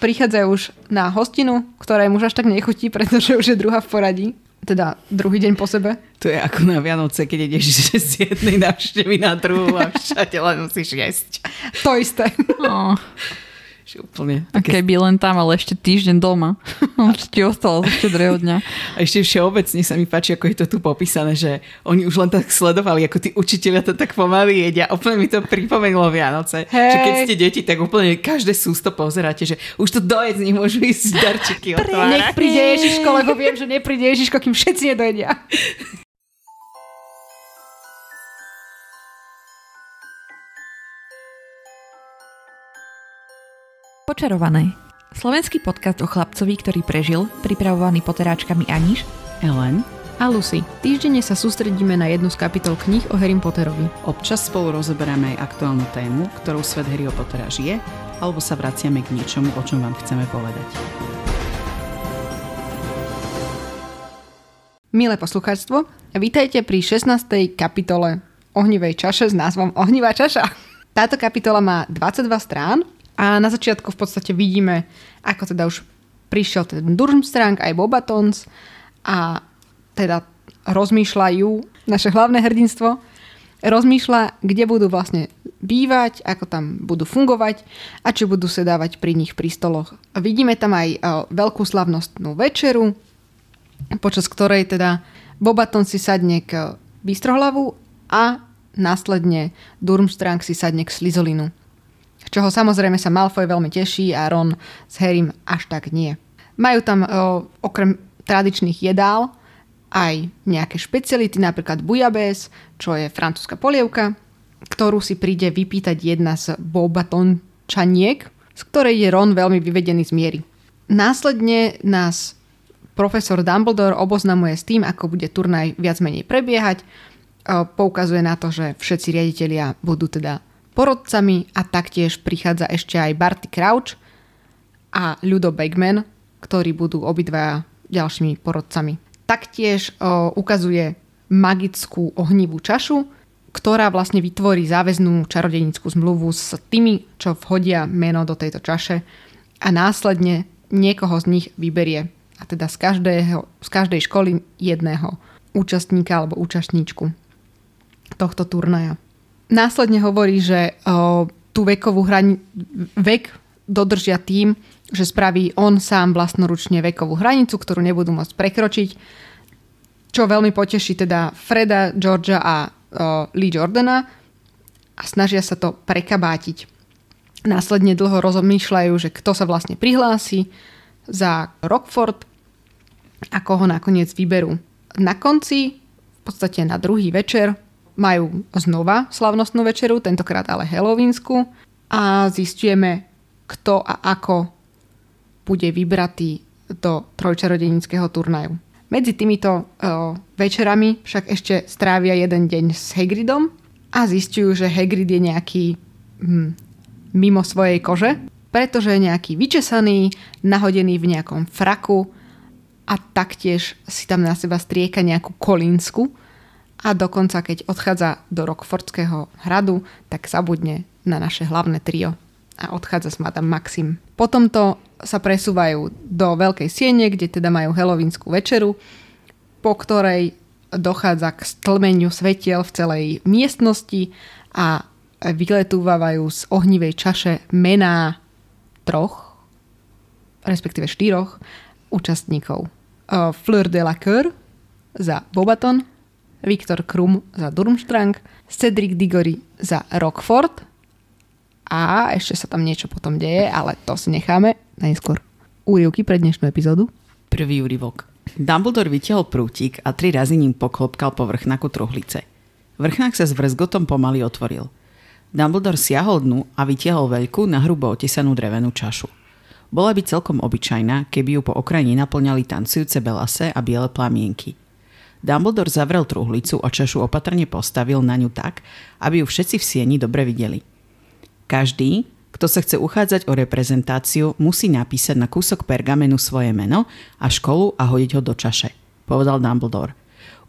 prichádzajú už na hostinu, ktorá im už až tak nechutí, pretože už je druhá v poradí. Teda druhý deň po sebe. To je ako na Vianoce, keď ideš z jednej návštevy na druhú a všade len musíš jesť. To isté. Oh. Úplne. A keby len tam, ale ešte týždeň doma. Už ti ostalo ešte druhého dňa. A ešte všeobecne sa mi páči, ako je to tu popísané, že oni už len tak sledovali, ako tí učitelia to tak pomaly jedia. Úplne mi to pripomenulo Vianoce. Že keď ste deti, tak úplne každé sústo pozeráte, že už to dojedz, nemôžu ísť darčeky otvárať. Nech príde Ježiško, lebo viem, že nepríde Ježiško, kým všetci nedojedia. Počarované. Slovenský podcast o chlapcovi, ktorý prežil, pripravovaný poteráčkami Aniš, Ellen a Lucy. Týždenne sa sústredíme na jednu z kapitol kníh o Harrym Potterovi. Občas spolu rozoberáme aj aktuálnu tému, ktorou svet Harryho Pottera žije, alebo sa vraciame k niečomu, o čom vám chceme povedať. Milé poslucháčstvo, vítajte pri 16. kapitole Ohnivej čaše s názvom Ohnivá čaša. Táto kapitola má 22 strán a na začiatku v podstate vidíme, ako teda už prišiel ten Durmstrang aj Bobatons a teda rozmýšľajú, naše hlavné hrdinstvo rozmýšľa, kde budú vlastne bývať, ako tam budú fungovať a či budú sedávať pri nich pri stoloch. Vidíme tam aj veľkú slavnostnú večeru, počas ktorej teda Bobaton si sadne k Bystrohlavu a následne Durmstrang si sadne k Slizolinu. Čoho samozrejme sa Malfoy veľmi teší a Ron s Harrym až tak nie. Majú tam okrem tradičných jedál aj nejaké špeciality, napríklad bujabés, čo je francúzska polievka, ktorú si príde vypýtať jedna z Bobatončaniek, z ktorej je Ron veľmi vyvedený z miery. Následne nás profesor Dumbledore oboznamuje s tým, ako bude turnaj viac menej prebiehať. Poukazuje na to, že všetci riaditelia budú teda porodcami a taktiež prichádza ešte aj Barty Crouch a Ludo Bagman, ktorí budú obidva ďalšími porodcami. Taktiež ukazuje magickú ohnivú čašu, ktorá vlastne vytvorí záväznú čarodejnícku zmluvu s tými, čo vhodia meno do tejto čaše a následne niekoho z nich vyberie. A teda z každej školy jedného účastníka alebo účastníčku tohto turnaja. Následne hovorí, že tú vek dodržia tým, že spraví on sám vlastnoručne vekovú hranicu, ktorú nebudú môcť prekročiť, čo veľmi poteší teda Freda, Georgia a Lee Jordana a snažia sa to prekabátiť. Následne dlho rozmýšľajú, že kto sa vlastne prihlási za Rockford a koho nakoniec vyberú. Na konci, v podstate na druhý večer, majú znova slavnostnú večeru, tentokrát ale halloweenskú a zistujeme, kto a ako bude vybratý do trojčarodejníckeho turnaju. Medzi týmito večerami však ešte strávia jeden deň s Hagridom a zistujú, že Hagrid je nejaký mimo svojej kože, pretože je nejaký vyčesaný, nahodený v nejakom fraku a taktiež si tam na seba strieka nejakú kolínsku a dokonca keď odchádza do Rockfordského hradu, tak zabudne na naše hlavné trio a odchádza s Madame Maxim. Potom to sa presúvajú do Veľkej siene, kde teda majú halloweenskú večeru, po ktorej dochádza k stlmeniu svetiel v celej miestnosti a vyletúvajú z ohnivej čaše mená 3, respektíve 4 účastníkov. Fleur de la Cour za Bobaton, Viktor Krum za Durmstrang, Cedric Diggory za Rockford a ešte sa tam niečo potom deje, ale to si necháme najskôr. Úryvky pre dnešnú epizódu. Prvý úryvok. Dumbledore vytiahol prútik a 3 razy ním poklopkal po vrchnáku truhlice. Vrchnák sa s vrzgotom pomaly otvoril. Dumbledore siahol dnu a vytiahol veľkú, nahrubo otesanú drevenú čašu. Bola by celkom obyčajná, keby ju po okraji naplňali tancujúce belase a biele plamienky. Dumbledore zavrel truhlicu a čašu opatrne postavil na ňu tak, aby ju všetci v sieni dobre videli. Každý, kto sa chce uchádzať o reprezentáciu, musí napísať na kúsok pergamenu svoje meno a školu a hodiť ho do čaše, povedal Dumbledore.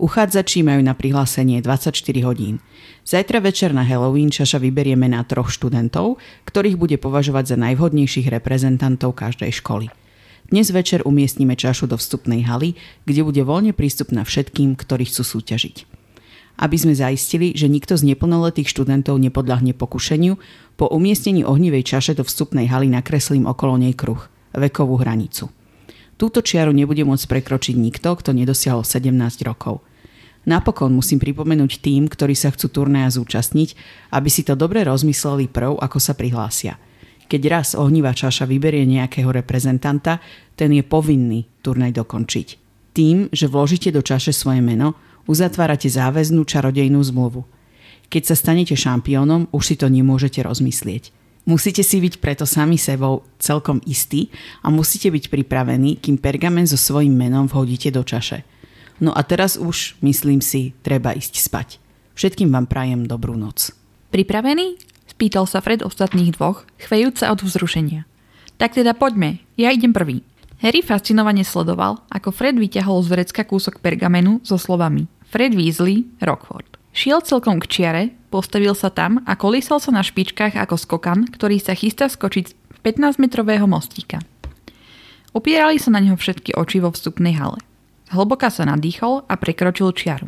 Uchádzači majú na prihlásenie 24 hodín. Zajtra večer na Halloween Čaša vyberie mená 3 študentov, ktorých bude považovať za najvhodnejších reprezentantov každej školy. Dnes večer umiestnime Čašu do vstupnej haly, kde bude voľne prístupná všetkým, ktorí chcú súťažiť. Aby sme zaistili, že nikto z neplnoletých študentov nepodľahne pokušeniu, po umiestnení ohnivej čaše do vstupnej haly nakreslím okolo nej kruh, vekovú hranicu. Túto čiaru nebude môcť prekročiť nikto, kto nedosiahol 17 rokov. Napokon musím pripomenúť tým, ktorí sa chcú turnaja zúčastniť, aby si to dobre rozmysleli prv, ako sa prihlásia. Keď raz ohnivá čaša vyberie nejakého reprezentanta, ten je povinný turnaj dokončiť. Tým, že vložíte do čaše svoje meno, uzatvárate záväznú čarodejnú zmluvu. Keď sa stanete šampiónom, už si to nemôžete rozmyslieť. Musíte si byť preto sami sebou celkom istí a musíte byť pripravení, kým pergamen so svojím menom vhodíte do čaše. No a teraz už, myslím si, treba ísť spať. Všetkým vám prajem dobrú noc. Pripravený? Spýtal sa Fred ostatných dvoch, chvejúc sa od vzrušenia. Tak teda poďme, ja idem prvý. Harry fascinovane sledoval, ako Fred vyťahol z vrecka kúsok pergamenu so slovami Fred Weasley, Rockford. Šiel celkom k čiare, postavil sa tam a kolísal sa na špičkách ako skokan, ktorý sa chystá skočiť z 15-metrového mostíka. Upierali sa na neho všetky oči vo vstupnej hale. Hlboka sa nadýchol a prekročil čiaru.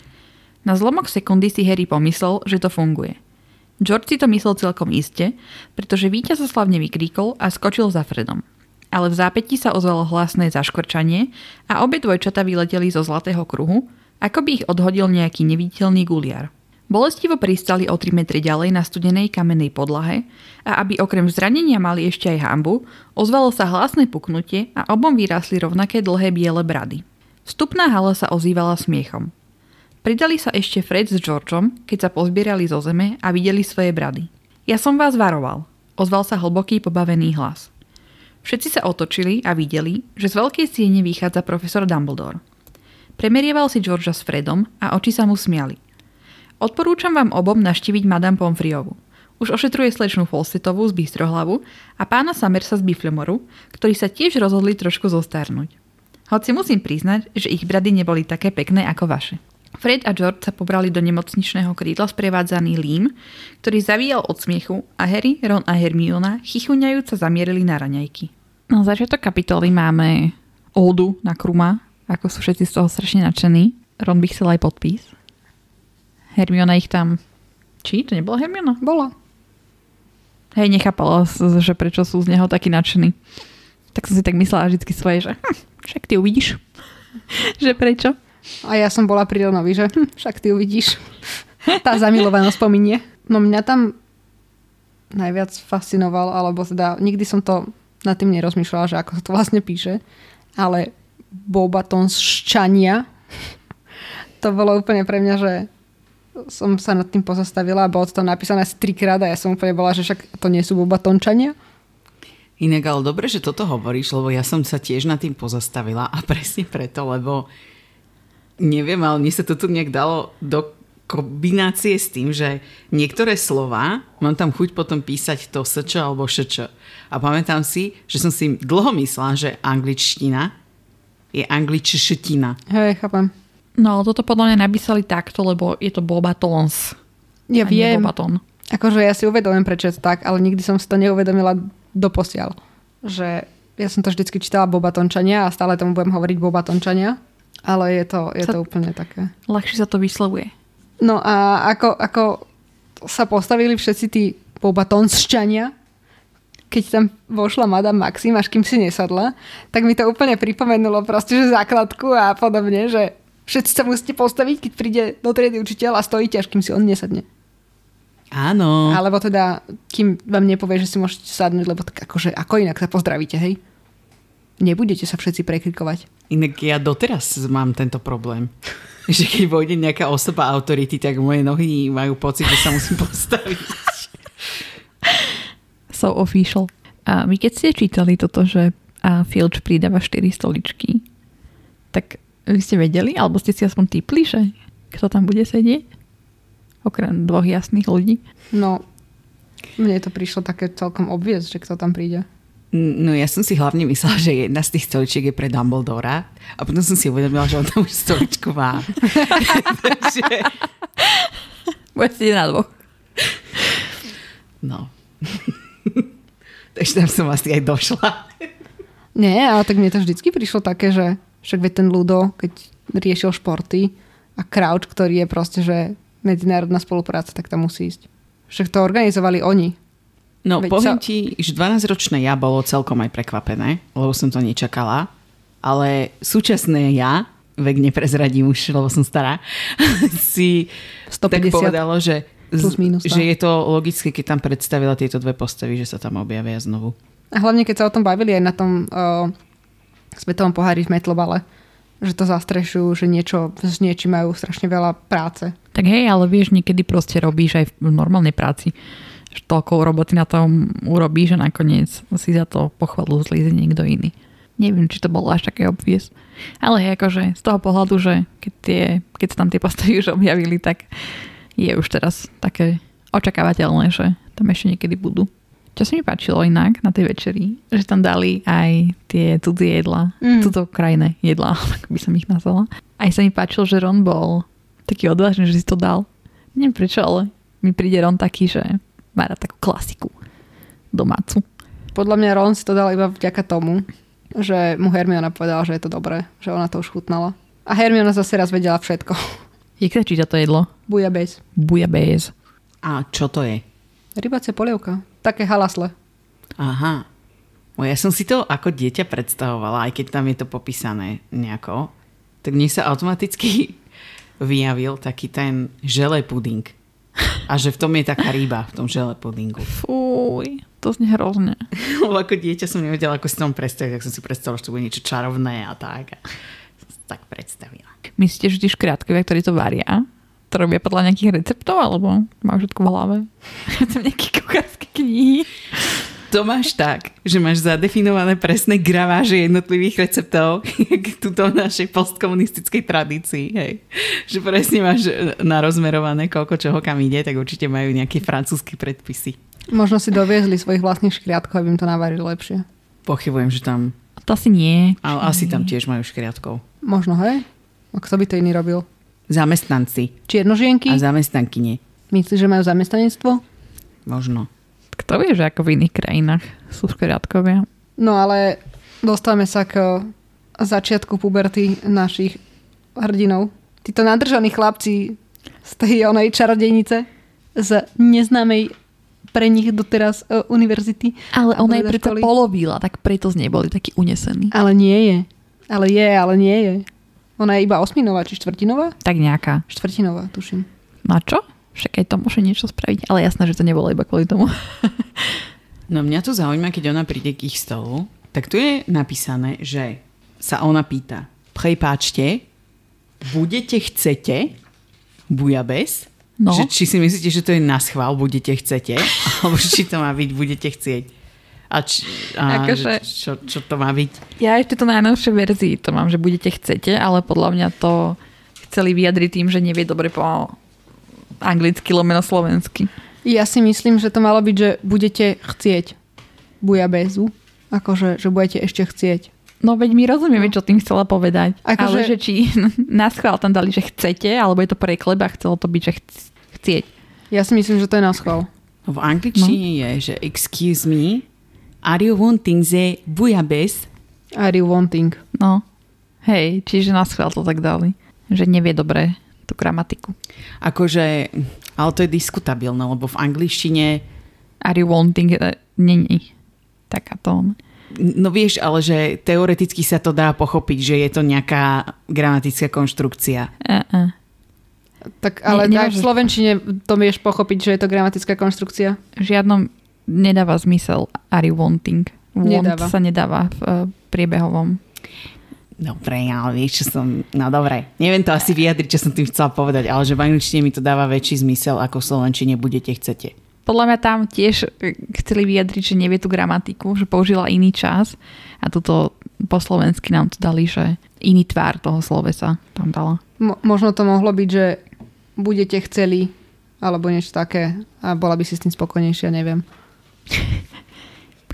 Na zlomok sekundy si Harry pomyslel, že to funguje. George si to myslel celkom iste, pretože víťazoslavne vykríkol a skočil za Fredom. Ale v zápätí sa ozvalo hlasné zaškvrčanie a obe dvojčatá vyleteli zo zlatého kruhu, ako by ich odhodil nejaký neviditeľný guliar. Bolestivo pristali o 3 metre ďalej na studenej kamennej podlahe a aby okrem zranenia mali ešte aj hanbu, ozvalo sa hlasné puknutie a obom vyrásli rovnaké dlhé biele brady. Vstupná hala sa ozývala smiechom. Pridali sa ešte Fred s Georgeom, keď sa pozbierali zo zeme a videli svoje brady. Ja som vás varoval, ozval sa hlboký pobavený hlas. Všetci sa otočili a videli, že z veľkej siene vychádza profesor Dumbledore. Premerieval si Georgea s Fredom a oči sa mu smiali. Odporúčam vám obom navštíviť Madame Pomfriovu. Už ošetruje slečnu Falstaffu z Bystrohlavu a pána Summersa z Biflemoru, ktorí sa tiež rozhodli trošku zostarnúť. Hoci musím priznať, že ich brady neboli také pekné ako vaše. Fred a George sa pobrali do nemocničného krídla sprevádzaný Lim, ktorý zavíjal od smiechu a Harry, Ron a Hermiona chychuňajúc sa zamierili na raňajky. Na začiatok kapitoly máme ódu na Kruma, ako sú všetci z toho strašne nadšení. Ron by chcel aj podpis. Hermiona ich tam... Či? To nebola Hermiona? Bola. Hej, nechápala, že prečo sú z neho takí nadšení. Tak som si tak myslela vždycky svoje, že však ty uvidíš. Že prečo? A ja som bola pri Ronovi, že však ty uvidíš. Tá zamilovanosť pominie. No mňa tam najviac fascinoval, alebo teda nikdy som to nad tým nerozmýšľala, že ako sa to vlastne píše, ale Beauxbatonsšťania, to bolo úplne pre mňa, že som sa nad tým pozastavila a bolo to napísané 3-krát a ja som úplne bola, že však to nie sú Beauxbatončania. Inak, ale dobre, že toto hovoríš, lebo ja som sa tiež nad tým pozastavila a presne preto, lebo neviem, ale mne sa to tu nejak dalo do kombinácie s tým, že niektoré slová mám tam chuť potom písať to sč alebo šč. A pamätám si, že som si dlho myslela, že angličtina je angličština. Hej, chápem. No ale toto podľa mňa napísali takto, lebo je to Beauxbatons. Ja viem. Beauxbaton. Akože ja si uvedomím, prečo je to tak, ale nikdy som si to neuvedomila doposiaľ. Že ja som to vždycky čítala Beauxbatončania a stále tomu budem hovoriť Beauxbatončania, ale je to úplne také. Ľahšie sa to vyslovuje. No a ako sa postavili všetci tí Beauxbatonsšťania, keď tam vošla Madame Maxim, až kým si nesadla, tak mi to úplne pripomenulo proste, že základku a podobne, že všetci sa musíte postaviť, keď príde do triedy učiteľ a stojíte, až kým si on nesadne. Áno. Alebo teda, kým vám nepovie, že si môžete sadnúť, lebo tak akože, ako inak sa pozdravíte, hej? Nebudete sa všetci prekrikovať. Inak ja doteraz mám tento problém. Že keď vojde nejaká osoba autority, tak moje nohy majú pocit, že sa musím postaviť. So official. A vy keď ste čítali toto, že Filch pridáva 4 stoličky, tak vy ste vedeli, alebo ste si aspoň tipli, že kto tam bude sedieť? Okrem 2 jasných ľudí. No, mne to prišlo také celkom obvious, že kto tam príde. No ja som si hlavne myslela, že jedna z tých stoličiek je pre Dumbledora a potom som si uvedomila, že on tam už stoličku má. Takže... Budete na dvoch. No. Takže tam som asi aj došla. Nie, ale tak mne to vždycky prišlo také, že však veď ten Ludo, keď riešil športy a Crouch, ktorý je proste, že medzinárodná spolupráca, tak tam musí ísť. Však to organizovali oni. No, poviem ti, že 12-ročné ja bolo celkom aj prekvapené, lebo som to nečakala, ale súčasné ja, vek neprezradím už, lebo som stará, si 150 tak povedalo, že je to logické, keď tam predstavila tieto dve postavy, že sa tam objavia znovu. A hlavne, keď sa o tom bavili aj na tom svetovom pohári v metlobale, že to zastrešujú, že niečo s niečím majú strašne veľa práce. Tak hej, ale vieš, niekedy proste robíš aj v normálnej práci. Toľko roboty na tom urobíš, že nakoniec si za to pochvalu zlíze niekto iný. Neviem, či to bolo až také obvious. Ale akože z toho pohľadu, že keď sa tam tie postavy už objavili, tak je už teraz také očakávateľné, že tam ešte niekedy budú. Čo sa mi páčilo inak na tej večeri, že tam dali aj tie cudzie jedlá, cudzokrajné jedlá, ako by som ich nazvala. Aj sa mi páčilo, že Ron bol taký odvážny, že si to dal. Neviem prečo, ale mi príde Ron taký, že má rád takú klasiku domácu. Podľa mňa Ron si to dal iba vďaka tomu, že mu Hermiona povedala, že je to dobré, že ona to už chutnala. A Hermiona zase raz vedela všetko. Jak sa číta to jedlo? Bouillabaisse. Bouillabaisse. A čo to je? Rybacia polievka. Také halasle. Aha. Ja som si to ako dieťa predstavovala, aj keď tam je to popísané nejako. Tak mne sa automaticky vyjavil taký ten želé puding. A že v tom je taká ryba, v tom želé pudingu. Fúj, to znie hrozne. Lebo ako dieťa som nevedela, ako si tom predstaviť, tak som si predstavila, že to bude niečo čarovné a tak. A som si tak predstavila. Myslíte, že tí škriatkovia, ktorí to varia, to robia podľa nejakých receptov, alebo majú všetko v hlave? To nejaké kuchárske knihy. To máš tak, že máš zadefinované presné graváže jednotlivých receptov, jak tuto v našej postkomunistickej tradícii. Hej. Že presne máš narozmerované, koľko čoho kam ide, tak určite majú nejaké francúzske predpisy. Možno si doviezli svojich vlastných škriatkov, aby im to navarili lepšie. Pochybujem, že tam... To asi nie. Ale asi tam tiež majú škriatkov. Možno, hej? A kto by to iný robil? Zamestnanci. Čiernožienky? A zamestnankyne. Myslíš, že majú zamestnanectvo? Možno. Kto vie, že ako v iných krajinách sú škriatkovia? No ale dostávame sa k začiatku puberty našich hrdinov. Títo nadržaní chlapci z tej onej čarodejnice z neznámej pre nich doteraz univerzity. Ale ona je preto polovila, tak preto neboli takí unesení. Ale nie je. Ale nie je. Ona je iba osminová, či štvrtinová? Tak nejaká. Štvrtinová, tuším. Na čo? Však aj to môže niečo spraviť. Ale jasné, že to nebolo iba kvôli tomu. No mňa to zaujíma, keď ona príde k ich stolu, tak tu je napísané, že sa ona pýta: prepáčte, chcete bouillabaisse? No. Že, či si myslíte, že to je na schvál, chcete? Alebo či to má byť, budete chcieť? Čo to má byť? Ja ešte to najnovšej verzii to mám, že budete chcete, ale podľa mňa to chceli vyjadriť tým, že nevie dobre po anglicky lomeno slovensky. Ja si myslím, že to malo byť, že budete chcieť bouillabaisse. Akože, že budete ešte chcieť. No veď my rozumieme, čo tým chcela povedať. Ale že či na schvál tam dali, že chcete, alebo je to preklep a chcelo to byť, že chcieť. Ja si myslím, že to je na schvál. V angličtine je, že excuse me, are you wanting the bouillabaisse? Are you wanting? No. Hej, čiže na schvál to tak dali. Že nevie dobre tú gramatiku. Akože, ale to je diskutabilné, lebo v angličtine are you wanting není taká tón. No vieš, ale že teoreticky sa to dá pochopiť, že je to nejaká gramatická konštrukcia. Tak ale v slovenčine to vieš pochopiť, že je to gramatická konštrukcia? Žiadnom nedáva zmysel are you wanting. Want sa nedáva v priebehovom. Dobre, ale vieš, čo som... No dobre, neviem to asi vyjadriť, čo som tým chcela povedať, ale že v angličtine mi to dáva väčší zmysel, ako v slovenčine chcete. Podľa mňa tam tiež chceli vyjadriť, že nevie tú gramatiku, že použila iný čas a tuto po slovensky nám to dali, že iný tvár toho slovesa tam dala. Možno to mohlo byť, že budete chceli alebo niečo také a bola by si s tým spokojnejšia, neviem.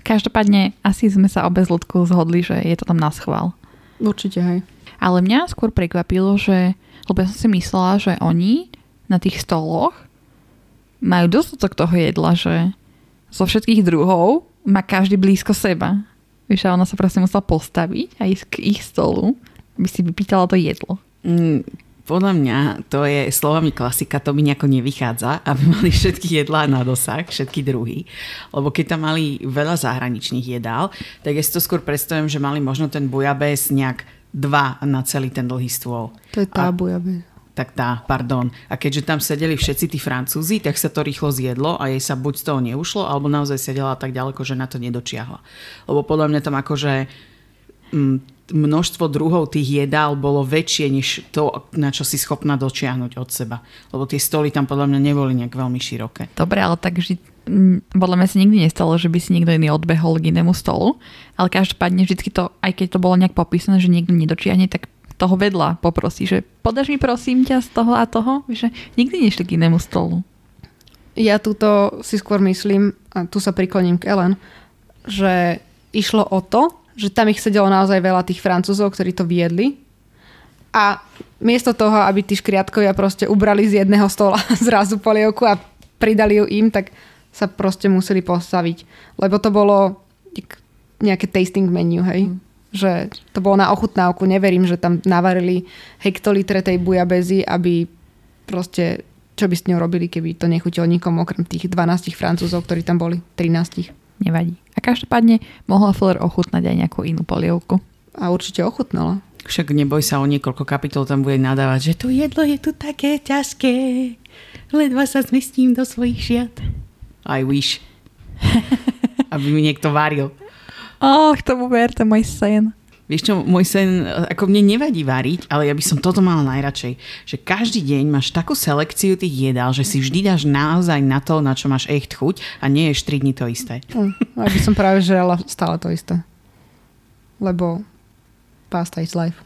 Každopádne asi sme sa obe s ľudkou zhodli, že je to tam na schvál. Určite, hej. Ale mňa skôr prekvapilo, že lebo ja som si myslela, že oni na tých stoloch majú dostatok toho jedla, že zo všetkých druhov má každý blízko seba. Vieš, a ona sa proste musela postaviť a ísť k ich stolu, aby si vypýtala to jedlo. Podľa mňa to je slovami klasika, to mi nejako nevychádza, aby mali všetky jedlá na dosah, všetky druhy. Lebo keď tam mali veľa zahraničných jedál, tak ja si to skôr predstavím, že mali možno ten bujabés nejak 2 na celý ten dlhý stôl. To je tá bujabés. Tak pardon. A keďže tam sedeli všetci tí Francúzi, tak sa to rýchlo zjedlo a jej sa buď z toho neušlo, alebo naozaj sedela tak ďaleko, že na to nedočiahla. Lebo podľa mňa tam akože množstvo druhov tých jedál bolo väčšie, než to, na čo si schopná dočiahnuť od seba. Lebo tie stoly tam podľa mňa neboli nejak veľmi široké. Dobre, ale tak podľa mňa sa nikdy nestalo, že by si niekto iný odbehol k inému stolu, ale každopádne vždycky to, aj keď to bolo nejak popísané, že niekto nedočiahne, tak toho vedľa poprosí, že podáš mi prosím ťa z toho a toho, že nikdy nešli k inému stolu. Ja túto si skôr myslím, a tu sa prikloním k Ellen, že išlo o to, že tam ich sedelo naozaj veľa tých Francúzov, ktorí to viedli a miesto toho, aby tí škriatkovia proste ubrali z jedného stola zrazu polievku a pridali ju im, tak sa proste museli postaviť. Lebo to bolo nejaké tasting menu, hej? Že to bolo na ochutnávku. Neverím, že tam navarili hektolitre tej bujabézy, aby proste, čo by s ňou robili, keby to nechutilo nikomu okrem tých 12 Francúzov, ktorí tam boli. 13. Nevadí. A každopádne mohla Fleur ochutnať aj nejakú inú polievku. A určite ochutnala. Však neboj sa, o niekoľko kapitol tam bude nadávať, že to jedlo je tu také ťažké. Ledva sa zmestím do svojich šiat. I wish. Aby mi niekto varil. K tomu ver, to je môj sen. Vieš čo, môj sen, ako mne nevadí variť, ale ja by som toto mala najradšej. Že každý deň máš takú selekciu tých jedál, že si vždy dáš naozaj na to, na čo máš echt chuť a nie je 3 dní to isté. Ja by som práve žrala stále to isté. Lebo pasta is life.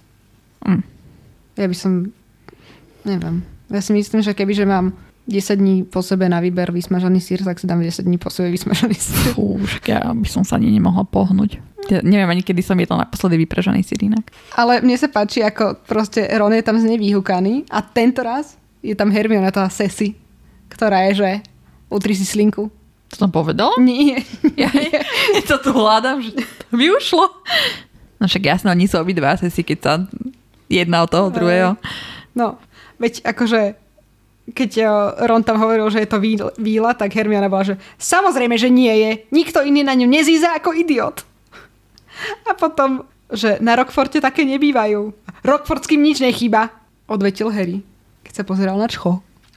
Ja by som, neviem. Ja si myslím, že kebyže mám 10 dní po sebe na výber vysmažaný sír, tak si dám 10 dní po sebe vysmažaný sír. Už ja by som sa ani nemohla pohnúť. Ja neviem ani, kedy som jedla naposledy vypražaný sír inak. Ale mne sa páči, ako proste Ron je tam z nej vyhúkaný a tento raz je tam Hermiona, tá Sassy, ktorá je, že utri si slinku. To som povedala? Nie. Ja to tu hľadám, že to by ušlo. No však jasno, oni sú obidva Sassy, keď sa jedna od toho druhého. No, veď akože keď Ron tam hovoril, že je to víla, tak Hermiona bola, že samozrejme, že nie je. Nikto iný na ňu nezíza ako idiot. A potom, že na Rockforte také nebývajú. Rockfortským nič nechýba, odvetil Harry, keď sa pozeral na Čcho.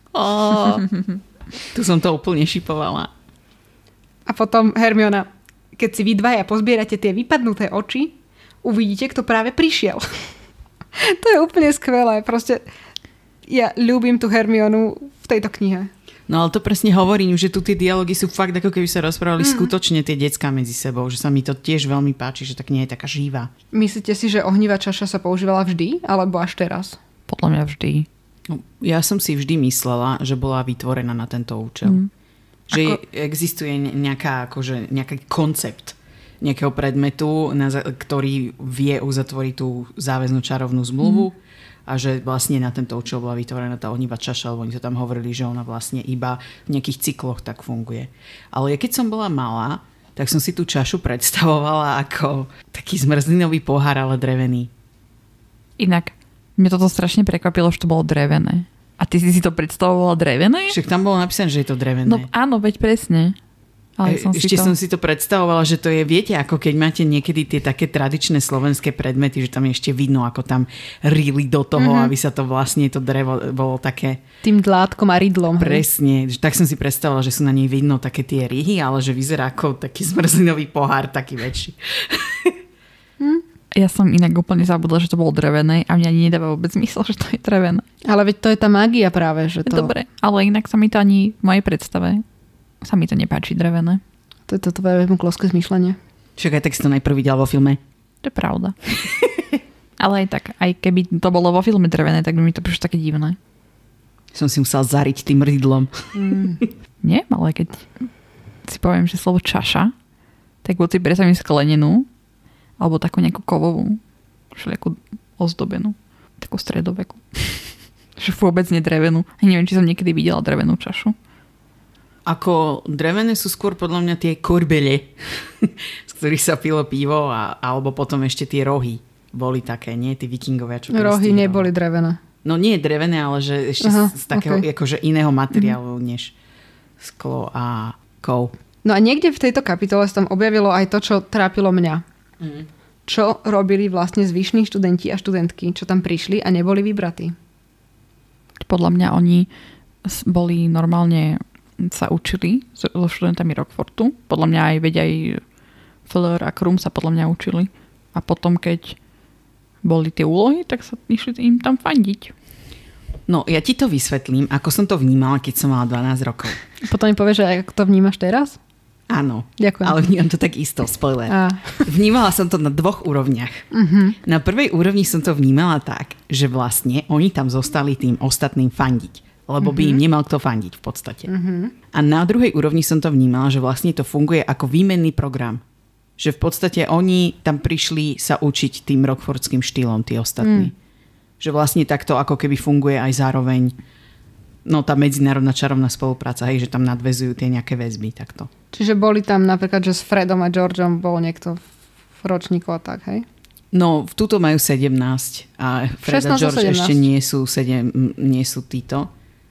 Tu som to úplne šipovala. A potom Hermiona, keď si vy dvaja pozbierate tie vypadnuté oči, uvidíte, kto práve prišiel. To je úplne skvelé. Proste ja ľúbim tú Hermionu v tejto knihe. No ale to presne hovorím, že tu tie dialógy sú fakt ako keby sa rozprávali skutočne tie decká medzi sebou, že sa mi to tiež veľmi páči, že tak nie je taká živá. Myslíte si, že ohnivá čaša sa používala vždy, alebo až teraz? Podľa mňa vždy. No, ja som si vždy myslela, že bola vytvorená na tento účel. Že existuje nejaký koncept nejakého predmetu, ktorý vie uzatvoriť tú záväznú čarovnú zmluvu. A že vlastne na tento účel bola vytvorená tá ohnivá čaša, lebo oni to tam hovorili, že ona vlastne iba v nejakých cykloch tak funguje. Ale ja keď som bola malá, tak som si tú čašu predstavovala ako taký zmrzlinový pohár, ale drevený. Inak, mňa toto strašne prekvapilo, že to bolo drevené. A ty si to predstavovala drevené? Však tam bolo napísané, že je to drevené. No áno, veď presne. Ale som si to predstavovala, že to je, viete, ako keď máte niekedy tie také tradičné slovenské predmety, že tam je ešte vidno, ako tam rýli do toho, aby sa to vlastne, to drevo bolo také... Tým dlátkom a rydlom. Presne. Tak som si predstavovala, že sú na nej vidno také tie rihy, ale že vyzerá ako taký zmrzlinový pohár, taký väčší. Ja som inak úplne zabudla, že to bolo drevené a mňa ani nedáva vôbec zmysel, že to je drevené. Ale veď to je tá mágia práve, že to... Dobre, ale inak sa mi to ani v mojej predstave sa mi to nepáči drevené. To je to tvoje klosské zmýšľanie. Však aj tak si to najprv videl vo filme. To je pravda. Ale aj tak, aj keby to bolo vo filme drevené, tak by mi to prišlo také divné. Som si musel zariť tým rydlom. Nie, ale keď si poviem, že slovo čaša, tak buď si predstavím sklenenú, alebo takú nejakú kovovú, všelijakú ozdobenú, takú stredoveku. Že vôbec nedrevenú. Neviem, či som niekedy videla drevenú čašu. Ako drevené sú skôr podľa mňa tie korbele, z ktorých sa pilo pivo, alebo potom ešte tie rohy boli také, nie? Tí vikingovia, čo rohy neboli drevené. No nie drevené, ale že ešte z takého akože iného materiálu, než sklo a kov. No a niekde v tejto kapitole sa tam objavilo aj to, čo trápilo mňa. Čo robili vlastne zvyšní študenti a študentky, čo tam prišli a neboli vybratí. Podľa mňa oni boli normálne sa učili so študentami Rockfortu. Podľa mňa aj veď aj Fleur a Krum sa podľa mňa učili. A potom, keď boli tie úlohy, tak sa išli im tam fandiť. No, ja ti to vysvetlím, ako som to vnímala, keď som mala 12 rokov. Potom mi povieš, že ako to vnímaš teraz? Áno. Ďakujem. Ale vnímam to tak isto, spoiler. Vnímala som to na 2 úrovniach. Na prvej úrovni som to vnímala tak, že vlastne oni tam zostali tým ostatným fandiť. Lebo by im nemal kto fandiť v podstate. A na druhej úrovni som to vnímala, že vlastne to funguje ako výmenný program. Že v podstate oni tam prišli sa učiť tým rockfordským štýlom, tí ostatní. Že vlastne takto ako keby funguje aj zároveň tá medzinárodná čarovná spolupráca, hej, že tam nadväzujú tie nejaké väzby takto. Čiže boli tam napríklad, že s Fredom a Georgeom bol niekto v ročníku a tak, hej? No, tuto majú 17 a Fred a George ešte nie sú títo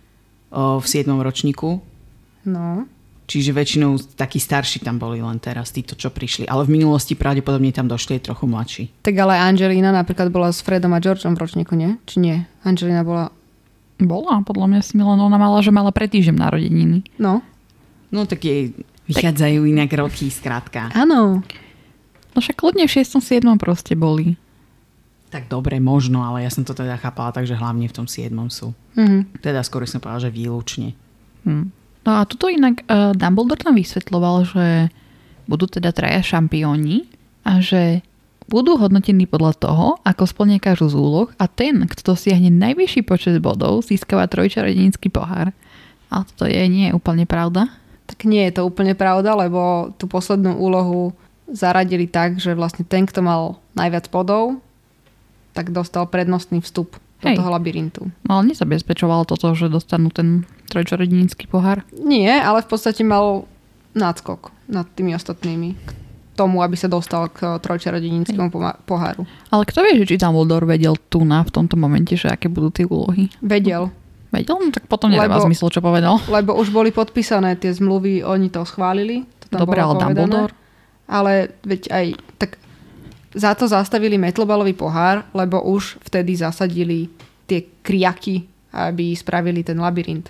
v 7. ročníku. No. Čiže väčšinou takí starší tam boli len teraz, títo, čo prišli. Ale v minulosti pravdepodobne tam došli aj trochu mladší. Tak ale Angelina napríklad bola s Fredom a Georgeom v ročníku, nie? Či nie? Angelina bola... Bola, podľa mňa si Milan, ona mala pred týždňom narodeniny. No. No tak jej vychádzajú inak roky, skrátka. Áno. No však kľudne v 6. 7. proste boli. Tak dobre, možno, ale ja som to teda chápala, takže hlavne v tom 7. sú. Teda skôr som povedala, že výlučne. No a tuto inak Dumbledore nám vysvetľoval, že budú teda 3 šampióni a že budú hodnotení podľa toho, ako splnia každú z úloh a ten, kto dosiahne najvyšší počet bodov, získava trojčarodejnícky pohár. A toto nie je úplne pravda? Tak nie je to úplne pravda, lebo tú poslednú úlohu zaradili tak, že vlastne ten, kto mal najviac bodov, tak dostal prednostný vstup do toho labyrintu. No ale nezabezpečovalo toto, že dostanú ten trojčarodejnícky pohár? Nie, ale v podstate mal náskok nad tými ostatnými k tomu, aby sa dostal k trojčarodejníckému poháru. Ale kto vie, že či Dumbledore vedel v tomto momente, že aké budú tie úlohy? Vedel? No tak potom nedáva zmysel, čo povedal. Lebo už boli podpísané tie zmluvy, oni to schválili. To tam dobre, ale Dumbledore? Ale veď aj tak za to zastavili metlobalový pohár, lebo už vtedy zasadili tie kriaky, aby spravili ten labyrint.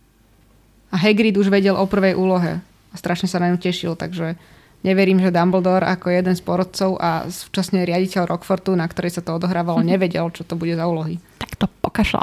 A Hagrid už vedel o prvej úlohe a strašne sa na ňu tešil, takže neverím, že Dumbledore ako jeden z porodcov a súčasne riaditeľ Rockfortu, na ktorej sa to odohrávalo, nevedel, čo to bude za úlohy. Tak to pokašľal.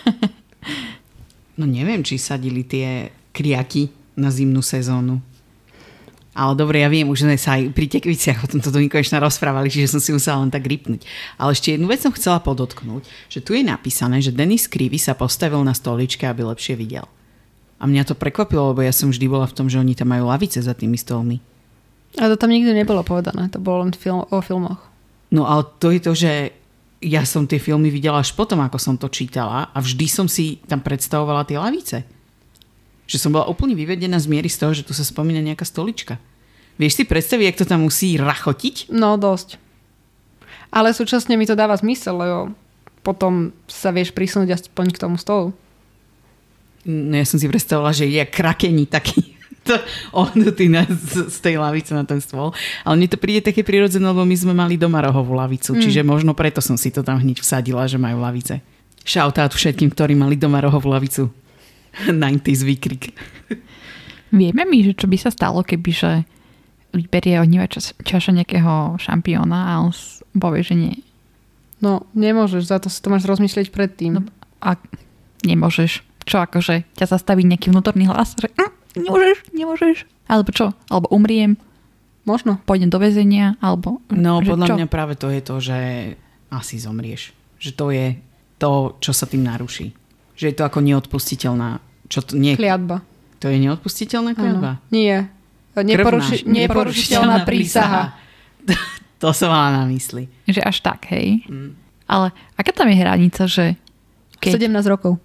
No neviem, či sadili tie kriaky na zimnú sezónu. Ale dobre, ja viem, už sme sa aj pri Tekviciach o tomto nekonečne rozprávali, čiže som si musela len tak ripnúť. Ale ešte jednu vec som chcela podotknúť, že tu je napísané, že Dennis Creevy sa postavil na stoličke, aby lepšie videl. A mňa to prekvapilo, lebo ja som vždy bola v tom, že oni tam majú lavice za tými stolmi. A to tam nikdy nebolo povedané, to bolo len o filmoch. No ale to je to, že ja som tie filmy videla až potom, ako som to čítala a vždy som si tam predstavovala tie lavice. Že som bola úplne vyvedená z miery z toho, že tu sa spomína nejaká stolička. Vieš si predstaviť, jak to tam musí rachotiť? No, dosť. Ale súčasne mi to dáva zmysel, lebo potom sa vieš prisunúť aspoň k tomu stolu. No ja som si predstavovala, že je krakení taký ohnutý z tej lavice na ten stôl. Ale mne to príde také prirodzené, lebo my sme mali doma rohovú lavicu. Čiže možno preto som si to tam hneď vsadila, že majú lavice. Shoutout všetkým, ktorí mali doma rohovú lavicu. 90s výkrik. Vieme mi, že čo by sa stalo, kebyže vyberie ohnivá čaša nejakého šampióna a on povie, že nie. No, nemôžeš, za to si to máš rozmyslieť predtým. No, a nemôžeš. Čo akože ťa zastaví nejaký vnútorný hlas, že nemôžeš. Alebo čo? Alebo umriem. Možno. Pôjdem do väzenia, alebo... No, podľa mňa práve to je to, že asi zomrieš. Že to je to, čo sa tým naruší. Že je to ako neodpustiteľná... Kliatba. To je neodpustiteľná kliatba? Nie. Neporušiteľná prísaha. To som mala na mysli. Že až tak, hej. Ale aká tam je hranica, že 17 rokov.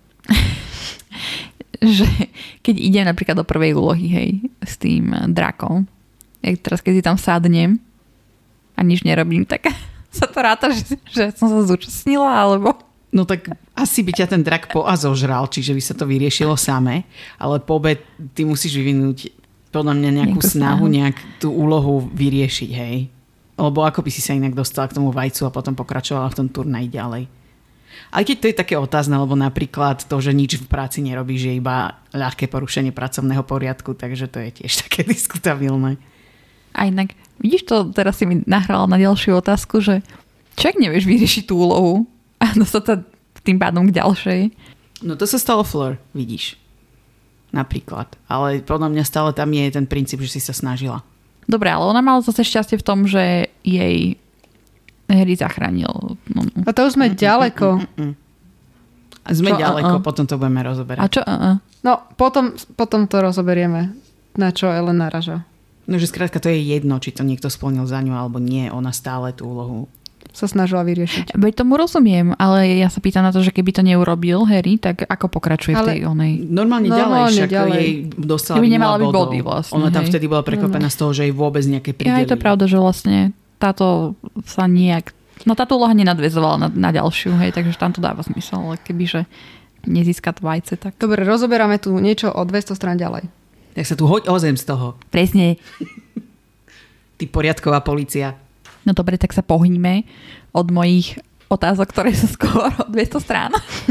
že keď idem napríklad do prvej úlohy, hej, s tým drakom, teraz keď si tam sadnem a nič nerobím, tak sa to ráta, že som sa zúčastnila, alebo... No tak asi by ťa ten drak zožral, čiže by sa to vyriešilo samé, ale po obe ty musíš vyvinúť podľa mňa nejakú snahu, nejak tú úlohu vyriešiť, hej. Lebo ako by si sa inak dostala k tomu vajcu a potom pokračovala v tom turnaji ďalej. Aj keď to je také otázne, lebo napríklad to, že nič v práci nerobíš, je iba ľahké porušenie pracovného poriadku, takže to je tiež také diskutabilné. A inak, vidíš to, teraz si mi nahrala na ďalšiu otázku, že čak nevieš vyriešiť tú úlohu a dostať sa tým pádom k ďalšej. No to sa stalo Fleur, vidíš. Napríklad. Ale podľa mňa stále tam je ten princíp, že si sa snažila. Dobre, ale ona mala zase šťastie v tom, že jej Harry zachránil. A to už sme ďaleko. Sme ďaleko, potom to budeme rozoberať. A čo? No, potom to rozoberieme, na čo Ellen naraža. No, že skrátka to je jedno, či to niekto splnil za ňu, alebo nie. Ona stále tú úlohu sa snažila vyriešiť. Veď tomu rozumiem, ale ja sa pýtam na to, že keby to neurobil Harry, tak ako pokračuje v tej onej... Normálne ďalej, však jej dostala 0 bodov. Body vlastne, ona tam vtedy bola prekvapená z toho, že jej vôbec nejaké pridelili. Ja, je to pravda, že vlastne táto sa nejak... No táto úloha nenadväzovala na ďalšiu, hej, takže tam to dáva zmysel, ale kebyže nezíska vajce, tak... Dobre, rozoberáme tu niečo o 200 strán ďalej. Tak sa tu hoď o zem z toho. Presne. Ty poriadková polícia. No dobre, tak sa pohníme od mojich otázok, ktoré sú skôr o 200 strán.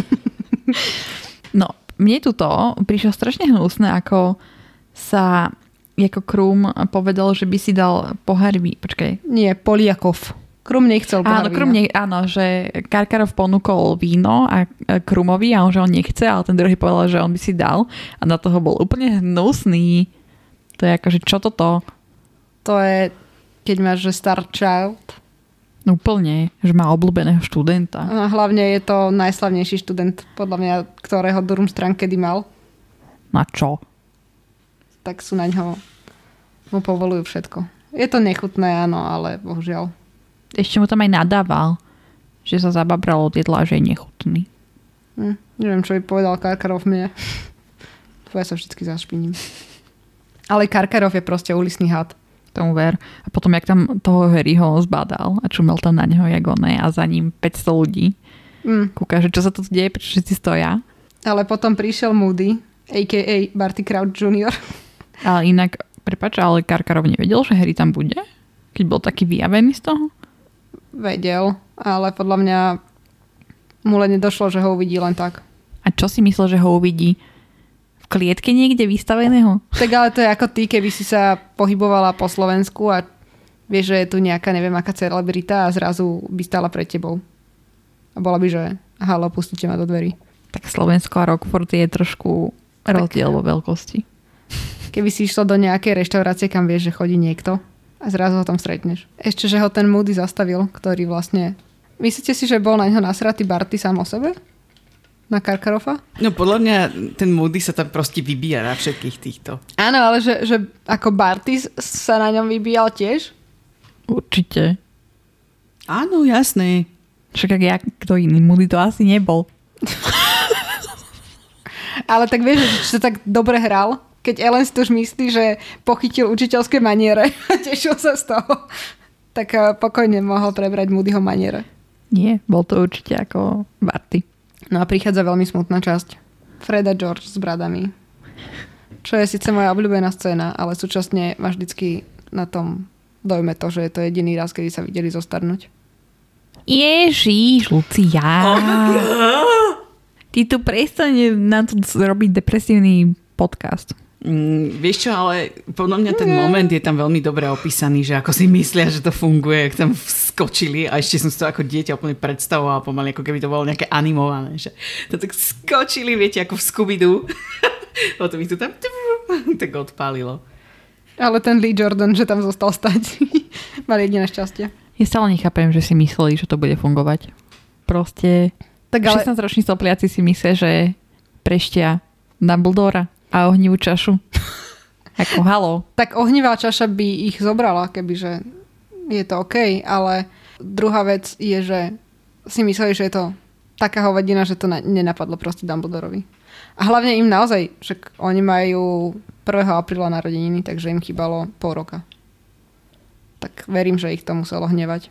No, mne tuto prišlo strašne hnusné, ako sa ako Krum povedal, že by si dal pohár počkaj. Nie, Poliakov. Krum nechcel pohár vína. Áno, že Karkarov ponúkol víno a Krumovi a že on nechce, ale ten druhý povedal, že on by si dal a na toho bol úplne hnusný. To je akože, čo toto? To je, keď máš, že star child. Úplne, že má obľúbeného študenta. A hlavne je to najslavnejší študent, podľa mňa, ktorého Durmstrang kedy mal. Na čo? Tak sú na ňo, mu povolujú všetko. Je to nechutné, áno, ale bohužiaľ. Ešte mu tam aj nadával, že sa zababral od jedla, že je nechutný. Neviem, čo by povedal Karkarov mne. Ja sa vždycky zašpiním. Ale Karkarov je proste ulisný had. Tomu ver. A potom, jak tam toho Harryho zbadal a čumel tam na neho jak oné a za ním 500 ľudí. Kúka, že čo sa tu deje, prečo všetci stoja. Ale potom prišiel Moody, a.k.a. Barty Crouch Jr. Ale inak, prepáč, ale Karkarov nevedel, že Harry tam bude? Keď bol taký vyjavený z toho? Vedel, ale podľa mňa mu len nedošlo, že ho uvidí len tak. A čo si myslel, že ho uvidí? V klietke niekde vystaveného? Tak ale to je ako ty, keby si sa pohybovala po Slovensku a vieš, že je tu nejaká, neviem aká celebrita a zrazu by stála pred tebou. A bola by, že halo, pustite ma do dverí. Tak Slovensko a Rockford je trošku rozdiel vo veľkosti. Keby si išla do nejakej reštaurácie, kam vieš, že chodí niekto a zrazu ho tam stretneš. Ešte, že ho ten Moody zastavil, ktorý vlastne... Myslíte si, že bol na ňo nasratý Barty sám o sebe? Na Karkarofa? No podľa mňa ten Moody sa tam proste vybíja na všetkých týchto. Áno, ale že ako Barty sa na ňom vybíjal tiež? Určite. Áno, jasné. Však ja, kto iný, Moody to asi nebol. Ale tak vieš, že sa tak dobre hral, keď Ellen si to už myslí, že pochytil učiteľské maniere a tešil sa z toho, tak pokojne mohol prebrať Moodyho maniere. Nie, bol to určite ako Barty. No a prichádza veľmi smutná časť. Fred a George s bradami. Čo je síce moja obľúbená scéna, ale súčasne ma vždycky na tom dojme to, že je to jediný raz, kedy sa videli zostarnúť. Ježiš, Lucia. Ty tu prestane na to robiť depresívny podcast. Vieš čo, ale podľa mňa ten moment je tam veľmi dobre opísaný, že ako si myslia, že to funguje, ak tam skočili a ešte som si to ako dieťa úplne predstavovala pomaly, ako keby to bolo nejaké animované, že to tak skočili, viete, ako v Scooby-Doo. Potom ich to tam tak odpálilo. Ale ten Lee Jordan, že tam zostal stať, mal jediné šťastie. Ja stále nechápem, že si mysleli, že to bude fungovať. Proste tak ale... 16-roční sopliaci si myslia, že preštia Dumbledora a ohnivú čašu. Ako halo. Tak ohnivá čaša by ich zobrala, kebyže je to OK, ale druhá vec je, že si mysleli, že je to taká hovadina, že to nenapadlo proste Dumbledorovi. A hlavne im naozaj, však oni majú 1. apríla narodeniny, takže im chýbalo pol roka. Tak verím, že ich to muselo hnevať.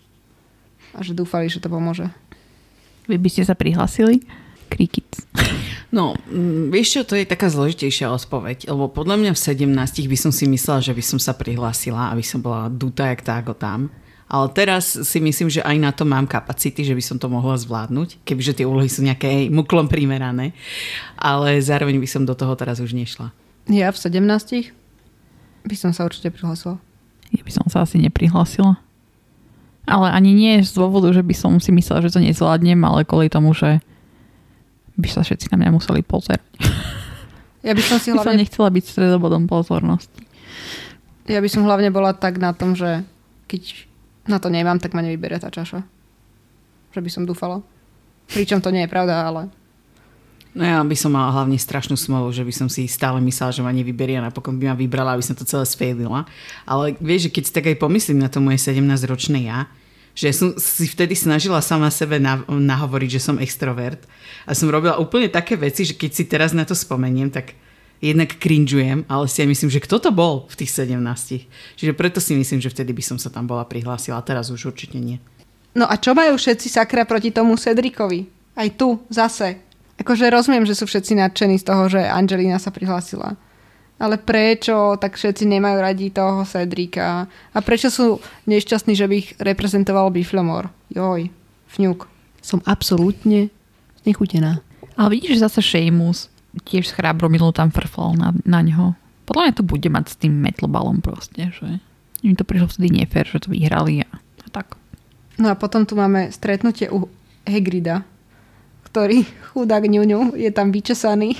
A že dúfali, že to pomôže. Vy by ste sa prihlásili? Crickets. No, vieš čo, to je taká zložitejšia odpoveď, lebo podľa mňa v 17 by som si myslela, že by som sa prihlásila, aby som bola dutá jak tágo tam. Ale teraz si myslím, že aj na to mám kapacity, že by som to mohla zvládnuť, kebyže tie úlohy sú nejaké muklom primerané. Ale zároveň by som do toho teraz už nešla. Ja v 17 by som sa určite prihlásila. Ja by som sa asi neprihlásila. Ale ani nie z dôvodu, že by som si myslela, že to nezvládnem, ale kvôli tomu, že by sa všetci na mňa museli pozerať. Ja by som si hlavne... nechcela byť stredobodom pozornosti. Ja by som hlavne bola tak na tom, že keď na to nemám, tak ma nevyberie tá čaša. Že by som dúfala. Pričom to nie je pravda, ale... No ja by som mala hlavne strašnú smolu, že by som si stále myslela, že ma nevyberie a napokon by ma vybrala, aby som to celé sfailila. Ale vieš, že keď si tak aj pomyslím na to moje 17-ročné ja, že som si vtedy snažila sama sebe nahovoriť, že som extrovert a som robila úplne také veci, že keď si teraz na to spomeniem, tak jednak cringeujem, ale si aj myslím, že kto to bol v tých 17. Čiže preto si myslím, že vtedy by som sa tam bola prihlásila, a teraz už určite nie. No a čo majú všetci sakra proti tomu Cedricovi? Aj tu, zase. Akože rozumiem, že sú všetci nadšení z toho, že Angelina sa prihlásila. Ale prečo tak všetci nemajú radi toho Cedrika? A prečo sú nešťastní, že by ich reprezentoval Biflomor? Joj, fňuk. Som absolútne nechutená. Ale vidíš, že zase Seamus tiež s Chrábromilu tam frflal na ňo. Podľa mňa to bude mať s tým metlobalom proste, že im to prišlo vtedy nefér, že to vyhrali a tak. No a potom tu máme stretnutie u Hagrida, ktorý chudák ňuňu je tam vyčesaný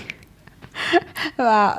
a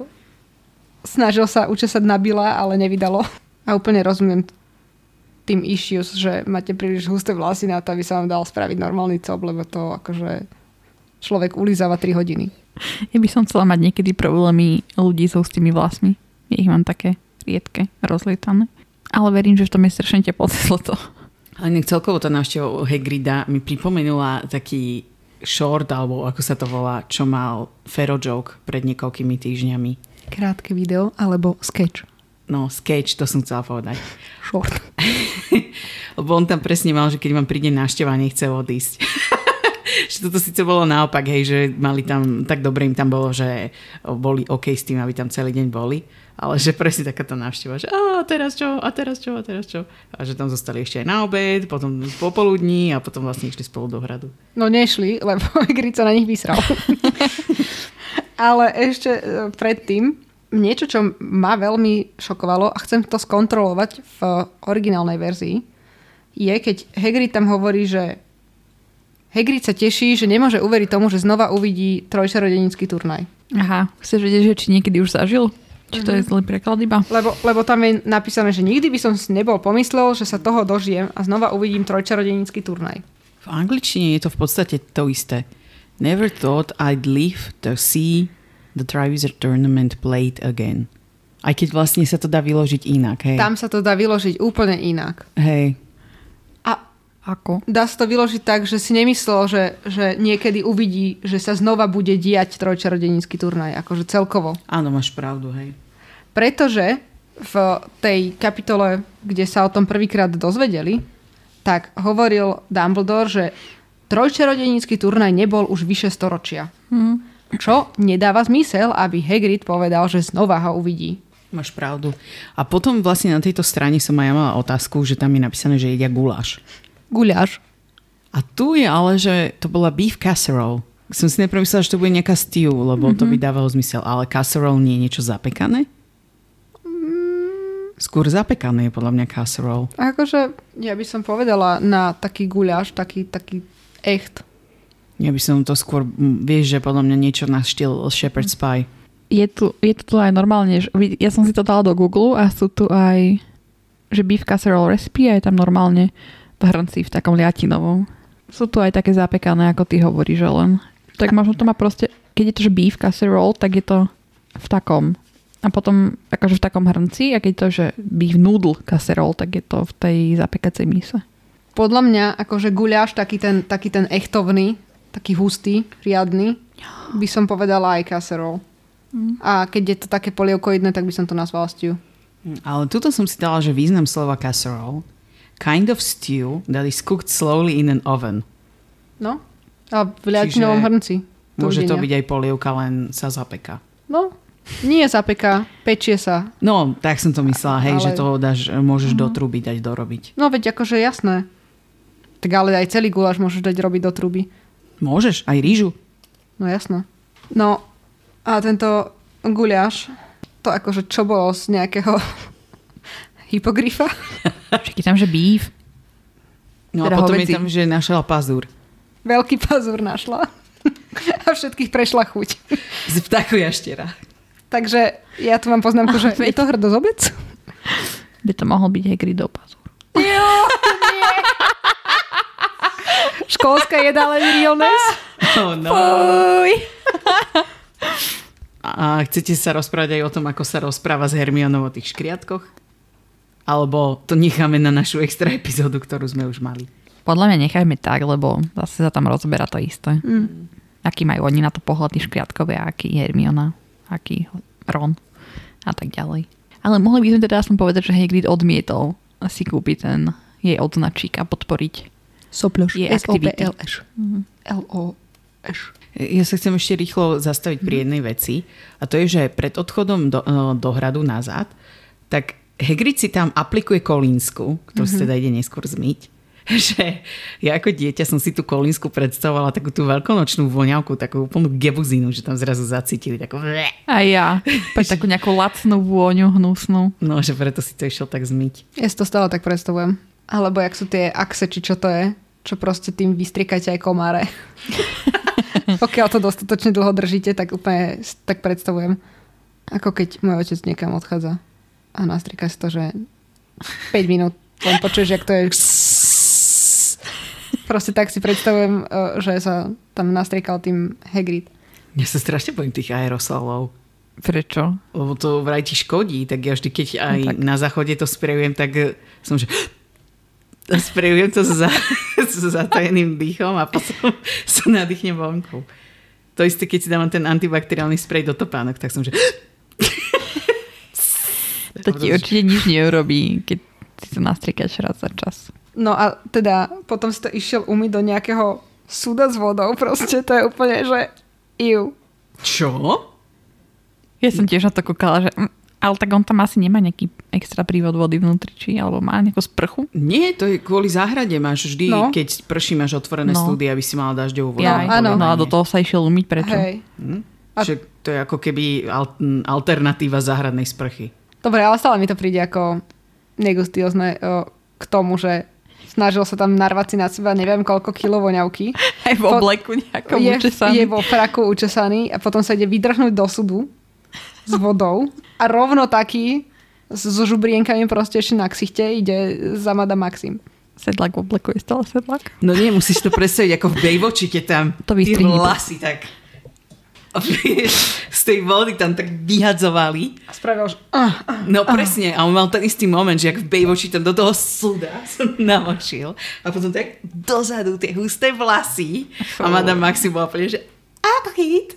snažil sa učesať na Billa, ale nevydalo. A úplne rozumiem tým issues, že máte príliš husté vlasy na to, aby sa vám dal spraviť normálny cop, lebo to akože človek ulizáva 3 hodiny. Ja by som chcela mať niekedy problémy ľudí s hustými vlasmi. Ja ich mám také riedke, rozlietané. Ale verím, že v tom je strašne teplo cez leto. Ale nech celkovo tá návšteva Hagrida mi pripomenula taký short, alebo ako sa to volá, čo mal Fero Joke pred niekoľkými týždňami. Krátke video, alebo sketch. No, sketch, to som chcela povedať. Short. Lebo on tam presne mal, že keď vám príde návšteva, nechce odísť. Že toto síce bolo naopak, hej, že mali tam, tak dobre im tam bolo, že boli OK s tým, aby tam celý deň boli, ale že presne takáto návšteva, že a teraz čo, a teraz čo, a teraz čo. A že tam zostali ešte aj na obed, potom popoludní a potom vlastne išli spolu do hradu. No nešli, lebo Hagrid sa na nich vysral. Ale ešte predtým, niečo, čo ma veľmi šokovalo a chcem to skontrolovať v originálnej verzii, je, keď Hagrid tam hovorí, že Hagrid sa teší, že nemôže uveriť tomu, že znova uvidí trojčarodejnícky turnaj. Aha, chceš vedieť, že či niekedy už zažil? Či to je zlý preklad iba? Lebo tam je napísané, že nikdy by som si nebol pomyslel, že sa toho dožijem a znova uvidím trojčarodejnícky turnaj. V angličtine je to v podstate to isté. Never thought I'd live to see the Triwizard Tournament played again. Aj keď vlastne sa to dá vyložiť inak, hej. Tam sa to dá vyložiť úplne inak. Hej. Ako? Dá sa to vyložiť tak, že si nemyslel, že niekedy uvidí, že sa znova bude diať trojčarodejnícky turnaj. Akože celkovo. Áno, máš pravdu, hej. Pretože v tej kapitole, kde sa o tom prvýkrát dozvedeli, tak hovoril Dumbledore, že trojčarodejnícky turnaj nebol už vyše storočia. Čo nedáva zmysel, aby Hagrid povedal, že znova ho uvidí. Máš pravdu. A potom vlastne na tejto strane som aj ja mala otázku, že tam je napísané, že jedia guláš. Guľaš. A tu je ale, že to bola beef casserole. Som si najprv myslela, že to bude nejaká stew, lebo to by dávalo zmysel. Ale casserole nie je niečo zapekané? Skôr zapekané je podľa mňa casserole. Akože, ja by som povedala na taký guľaš, taký echt. Ja by som to skôr, vieš, že podľa mňa niečo na štýl shepherd's pie. Je tu aj normálne, že ja som si to dala do Google a sú tu aj, že beef casserole recipe a je tam normálne v hrnci v takom liatinovom. Sú tu aj také zapekané, ako ty hovoríš, len. Tak možno to má proste, keď je to, že beef casserole, tak je to v takom A potom akože v takom hrnci, a keď to, že beef noodle casserole, tak je to v tej zapiekacej mise. Podľa mňa, akože guľáš, taký ten echtovný, taký hustý, riadny, by som povedala aj casserole. A keď je to také polievkoidné, tak by som to nazvala stew. Ale tuto som si dala, že význam slova casserole. Kind of stew that is cooked slowly in an oven. No, a v ľadinovom hrnci. Môže to byť aj polievka, len sa zapeká. No, nie zapeká, pečie sa. No, tak som to myslela, hej, Ale... že toho môžeš do truby dať dorobiť. No veď akože jasné. Tak ale aj celý guláš môžeš dať robiť do truby. Môžeš, aj rýžu. No jasné. No a tento guľáš, to akože čo bolo z nejakého hypogryfa? Však je tam, že beef. No Teda a potom hovädzí. je tam, že našla pazúr. Veľký pazúr našla. A všetkých prešla chuť. Z vtáku jaštera. Takže ja tu mám poznámku, že je to hrdozobec? By to mohol byť Hagridov pazúr. Školská jedáleň realness? Oh no. A chcete sa rozprávať aj o tom, ako sa rozpráva s Hermionou o tých škriatkoch? Alebo to necháme na našu extra epizódu, ktorú sme už mali? Podľa mňa nechajme tak, lebo zase sa tam rozberá to isté. Aký majú oni na to pohľad tí škriatkové, aký Hermiona, aký Ron a tak ďalej. Ale mohli by sme teda aspoň povedať, že Hagrid odmietol si kúpiť ten jej odznačík a podporiť Sopľoš. jej aktivity. S-O-P-L-Š. L-O-Š. Ja sa chcem ešte rýchlo zastaviť pri jednej veci. A to je, že pred odchodom do hradu nazad, tak Hagrid si tam aplikuje kolínsku, ktorú si teda ide neskôr zmyť. Že ja ako dieťa som si tú kolínsku predstavovala takú tú veľkonočnú voňavku, takú úplnú gebuzinu, že tam zrazu zacítili takú... A ja. Takú nejakú lacnú vôňu, hnusnú. No, že preto si to išiel tak zmyť. Ja si to stále tak predstavujem. Alebo jak sú tie axe, či čo to je, čo proste tým vystriekate aj komáre. Pokiaľ to dostatočne dlho držíte, tak úplne tak predstavujem. Ako keď môj otec niekam odchádza a nastrieka si to, že 5 minút len počuješ, jak to je. Proste tak si predstavujem, že sa tam nastriekal tým Hagrid. Ja sa strašne bojím tých aerosolov. Prečo? Lebo to vraj ti škodí, tak ja vždy, keď aj na záchode to sprejujem, tak som, že sprejujem to s zatajeným dýchom a potom sa nadýchnem vonku. To isté, keď si dávam ten antibakteriálny sprej do topánok, tak som, že... To ti určite nič neurobí, keď si to nastriekáš raz za čas. No a teda potom si to išiel umyť do nejakého súda s vodou. Proste to je úplne, že iu. Čo? Ja som tiež na to kúkala, že ale tak on tam asi nemá nejaký extra prívod vody vnútri, či alebo má nejakú sprchu? Nie, to je kvôli záhrade. Máš vždy, keď prší, máš otvorené studie, aby si mala dažďovú vodu. Ja, áno. No a do toho sa išiel umyť, prečo? Hej. Že to je ako keby alternatíva záhradnej sprchy. Dobre, ale stále mi to príde ako negustiózne k tomu, že snažil sa tam narvať si na seba neviem koľko kilo voňavky. Aj v obleku nejakom učesaný. Je vo fraku učesaný a potom sa ide vydrhnúť do sudu s vodou a rovno taký so žubrienkami proste ešte na ksichte ide za Madame Maxim. Sedlak v obleku je stále sedlak? No nie, musíš to predstaviť ako v Baywatchi, keď tam to tí vlasy tak z tej vody tam tak vyhadzovali. A spravil, že... No presne, a on mal ten istý moment, že jak v Baywatchi tam do toho súda sa namočil a potom tak dozadu tie husté vlasy a Madame Maxim bola úplne, že Hagrid.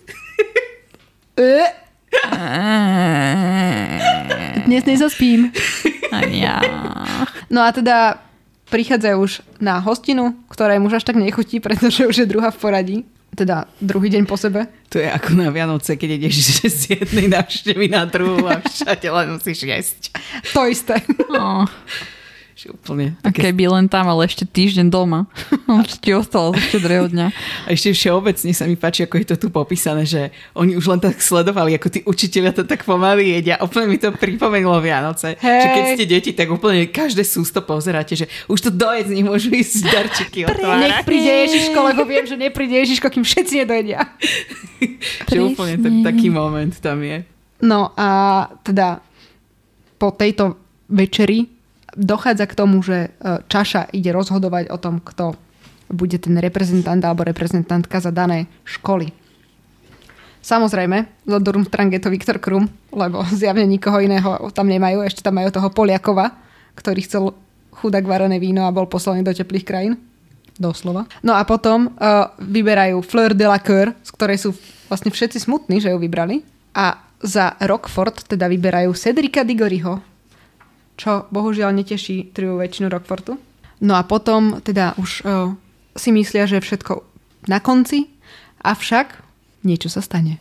Dnes nezaspím. Ja. No a teda prichádzajú už na hostinu, ktorá im už až tak nechutí, pretože už je druhá v poradí. Teda druhý deň po sebe. To je ako na Vianoce, keď ideš z jednej návštevy na druhú a všade len musíš jesť. To isté. Oh. Úplne. A keby len tam, ale ešte týždeň doma. Už ti ostalo zo štedrého dňa. A ešte všeobecne sa mi páči, ako je to tu popísané, že oni už len tak sledovali, ako tí učitelia to tak pomaly jedia. Úplne mi to pripomenulo Vianoce. Hej. Že keď ste deti, tak úplne každé sústo pozeráte, že už to dojedz, nemôžu ísť darčeky otvárať. Nech príde Ježiško, lebo viem, že nepríde Ježiško, kým všetci nedojedia. Že úplne taký moment tam je. No a teda po tejto večeri dochádza k tomu, že Čaša ide rozhodovať o tom, kto bude ten reprezentant alebo reprezentantka za dané školy. Samozrejme, do Durmstrang je to Viktor Krum, lebo zjavne nikoho iného tam nemajú. Ešte tam majú toho Poliakova, ktorý chcel chudák varené víno a bol poslaný do teplých krajín. Doslova. No a potom vyberajú Fleur de la Coeur, z ktorej sú vlastne všetci smutní, že ju vybrali. A za Roquefort teda vyberajú Cedrika Diggoryho, čo bohužiaľ neteší triú väčšinu Roquefortu. No a potom teda už si myslia, že je všetko na konci, avšak niečo sa stane.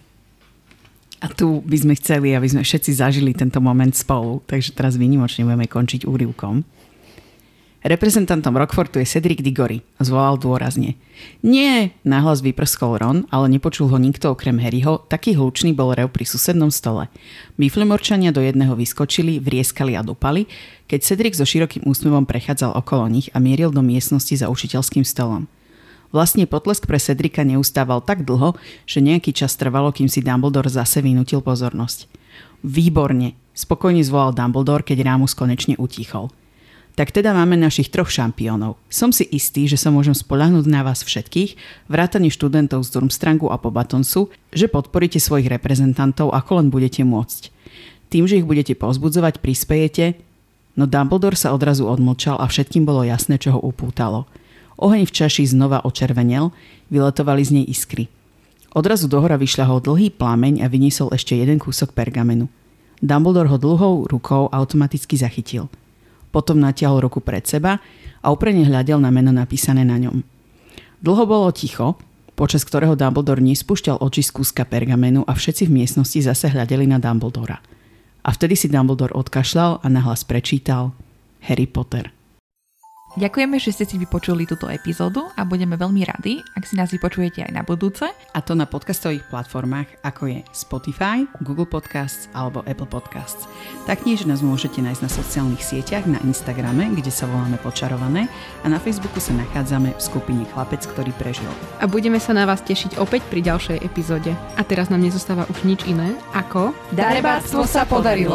A tu by sme chceli, aby sme všetci zažili tento moment spolu, takže teraz výnimočne budeme končiť úryvkom. Reprezentantom Roquefortu je Cedric Diggory a zvolal dôrazne. Nie, nahlas vyprskol Ron, ale nepočul ho nikto okrem Harryho, taký hlučný bol rev pri susednom stole. Biflemorčania do jedného vyskočili, vrieskali a dupali, keď Cedric so širokým úsmevom prechádzal okolo nich a mieril do miestnosti za učiteľským stolom. Vlastne potlesk pre Cedrika neustával tak dlho, že nejaký čas trvalo, kým si Dumbledore zase vynútil pozornosť. Výborne, spokojne zvolal Dumbledore, keď Rámus konečne utichol. Tak teda máme našich 3 šampiónov. Som si istý, že sa môžem spoľahnúť na vás všetkých, vrátane študentov z Durmstrangu a Pobbatonsu, že podporíte svojich reprezentantov, ako len budete môcť. Tým, že ich budete povzbudzovať, prispejete, no Dumbledore sa odrazu odmlčal a všetkým bolo jasné, čo ho upútalo. Oheň v čaši znova očervenel, vyletovali z nej iskry. Odrazu dohora vyšľahol dlhý plameň a vyniesol ešte jeden kúsok pergamenu. Dumbledore ho dlhou rukou automaticky zachytil. Potom natiahol ruku pred seba a úprene hľadel na meno napísané na ňom. Dlho bolo ticho, počas ktorého Dumbledore nespúšťal oči z kúska pergamenu a všetci v miestnosti zase hľadeli na Dumbledora. A vtedy si Dumbledore odkašľal a nahlas prečítal Harry Potter. Ďakujeme, že ste si vypočuli túto epizódu a budeme veľmi radi, ak si nás vypočujete aj na budúce. A to na podcastových platformách, ako je Spotify, Google Podcasts alebo Apple Podcasts. Taktiež nás môžete nájsť na sociálnych sieťach, na Instagrame, kde sa voláme Počarované, a na Facebooku sa nachádzame v skupine Chlapec, ktorý prežil. A budeme sa na vás tešiť opäť pri ďalšej epizóde. A teraz nám nezostáva už nič iné, ako Darebárstvo sa podarilo!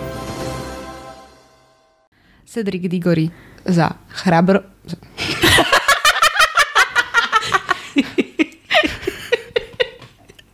Cedric Diggory za